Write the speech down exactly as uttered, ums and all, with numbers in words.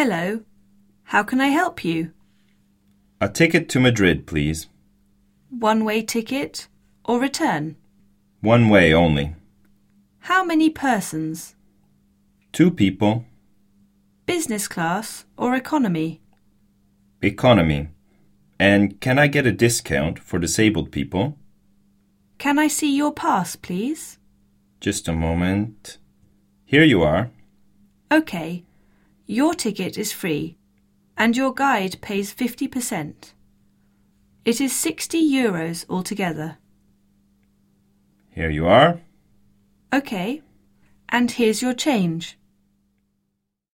Hello. How can I help you? A ticket to Madrid, please. One-way ticket or return? One way only. How many persons? Two people. Business class or economy? Economy. And can I get a discount for disabled people? Can I see your pass, please? Just a moment. Here you are. OK. Your ticket is free, and your guide pays fifty percent. It is sixty euros altogether. Here you are. OK. And here's your change.